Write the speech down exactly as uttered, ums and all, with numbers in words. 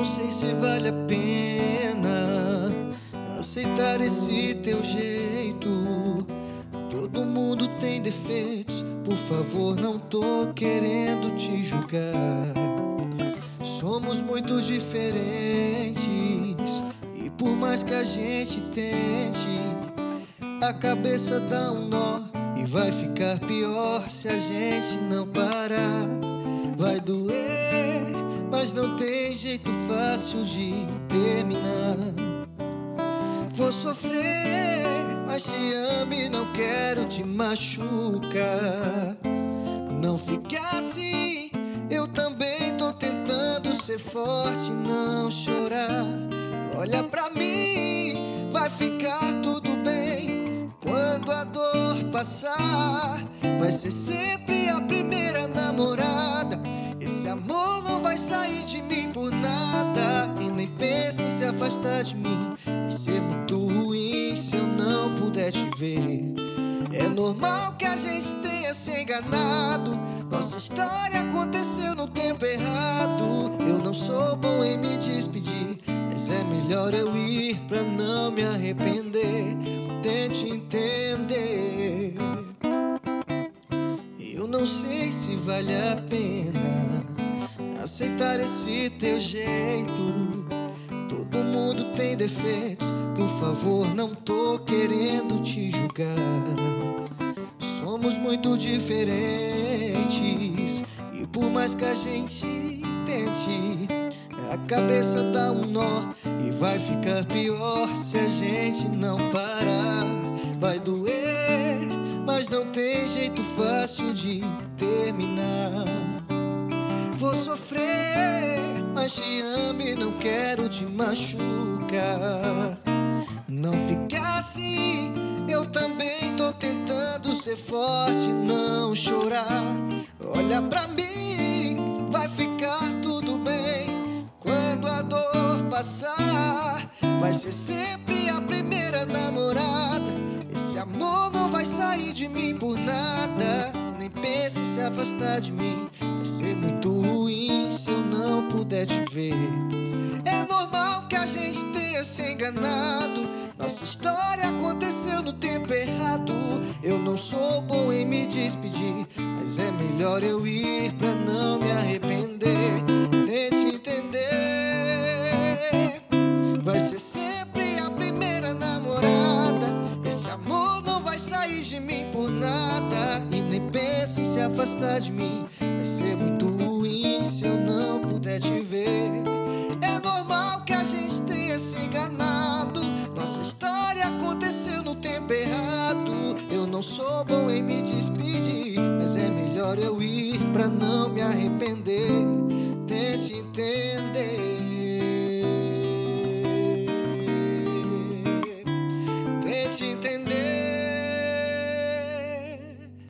não sei se vale a pena aceitar esse teu jeito. Todo mundo tem defeitos, por favor, não tô querendo te julgar. Somos muito diferentes e por mais que a gente tente, a cabeça dá um nó e vai ficar pior se a gente não parar. Vai doer, mas não tem jeito fácil de terminar. Vou sofrer, mas te amo e não quero te machucar. Não fique assim, eu também tô tentando ser forte, não chorar. Olha pra mim, vai ficar tudo bem. Quando a dor passar, vai ser sempre a primeira namorada. Esse amor não vai sair de mim por nada. E nem pensa em se afastar de mim. Vai ser muito ruim se eu não puder te ver. É normal que a gente tenha se enganado. Nossa história aconteceu no tempo errado. Eu não sou bom em me despedir, mas é melhor eu ir pra não me arrepender. Tente entender. Eu não sei se vale a pena aceitar esse teu jeito. Todo mundo tem defeitos, por favor, não tô querendo te julgar. Somos muito diferentes e por mais que a gente tente, a cabeça dá um nó e vai ficar pior se a gente não parar. Vai doer, mas não tem jeito fácil de terminar. Vou sofrer, mas te amo e não quero te machucar. Não fica assim, eu também tô tentando ser forte, não chorar. Olha pra mim, vai ficar tudo bem. Quando a dor passar, vai ser sempre a primeira namorada. Esse amor não vai sair de mim por nada. Nem pense em se afastar de mim. Vai ser muito ruim se eu não puder te ver. É normal que a gente tenha se enganado. Nossa história aconteceu no tempo errado. Eu não sou bom em me despedir, mas é melhor eu ir pra não me arrepender. Tente entender. Vai ser sempre a primeira namorada. Esse amor não vai sair de mim por nada. E nem pense em se afastar de mim. Vai ser muito ruim se eu não puder te ver. É normal que a gente tenha se enganado. Nossa história aconteceu no tempo errado. Eu não sou bom em me despedir, mas é melhor eu ir pra não me arrepender.